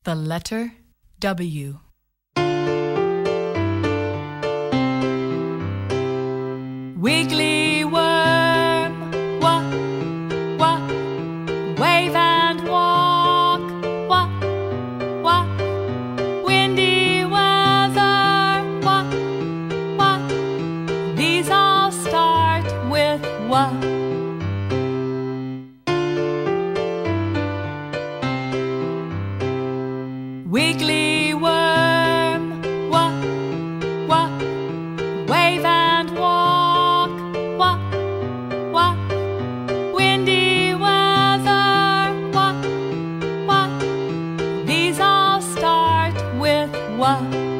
The letter W. Wiggly worm, walk, walk, wave and walk, walk, walk, windy weather, walk, walk, these all start with walk. Wiggly worm, walk, walk, wave and walk, walk, walk, windy weather, walk, walk, these all start with walk.